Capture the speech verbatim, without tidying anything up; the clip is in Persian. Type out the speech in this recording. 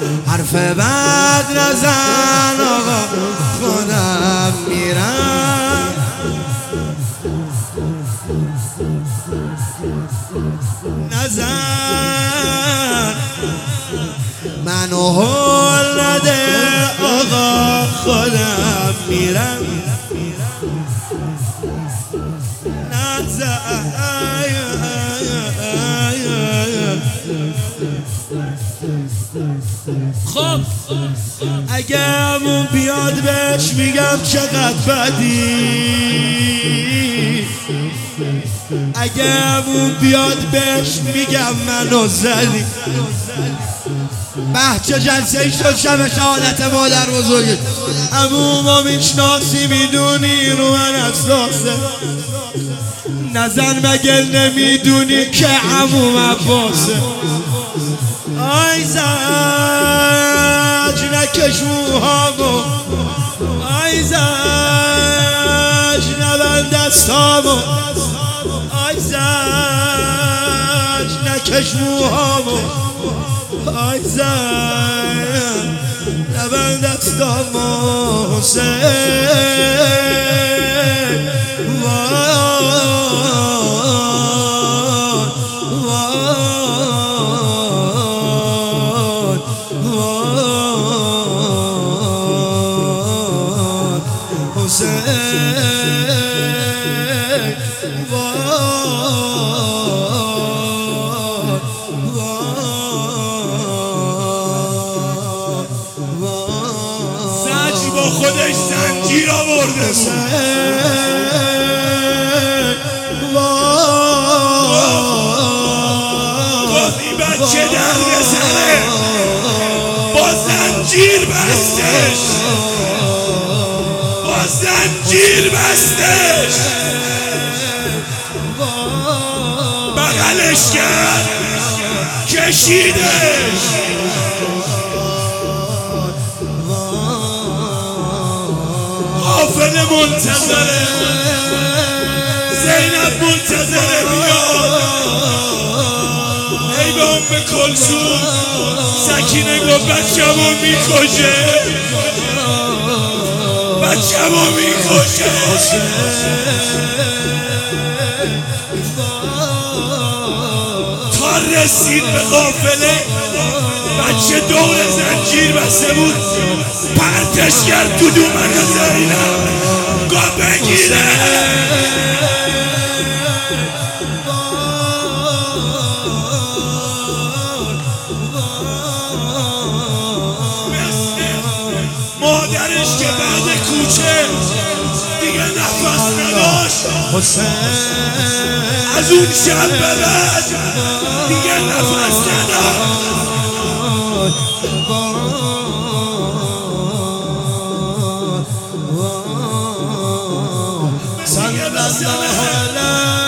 حرف بد نزن آقا خودم میرم. نزن منو هول نده آقا خودم میرم. نزن خب اگه همون بیاد بهش میگم چقدر بدی، اگه همون بیاد بهش میگم منو زدی. بچه جلسه ای شد شب شهادت مادر بزرگی، عمو ما میشناسی میدونی رو من اساسه. نزن مگه نمیدونی که عمو عباسه. آی زج نکش موهامو، آی زج نبند دستامو، آی زج نکش موهامو، آی زج نبند دستامو. حسین زجر با خودش زنجیر آورده. گفتی بچه در بزنه با زنجیر بستش، با زنجیر بستش، بغلش کرد کشیدش. قافله منتظره، زینب منتظره بیاد. ای به ام کلثوم سکینه گفت بچه‌مو میکشه، بچه‌مو میکشه. تا رسید به قافله بچه دور زنجیر بسته بود، پرتش کرد تو دومن زینب گفت بگیره. مادرش که بعد کوچه دیگه نفس نداشت، از اون شب به بعد دیگه نفس نداشت. صلی الله علیه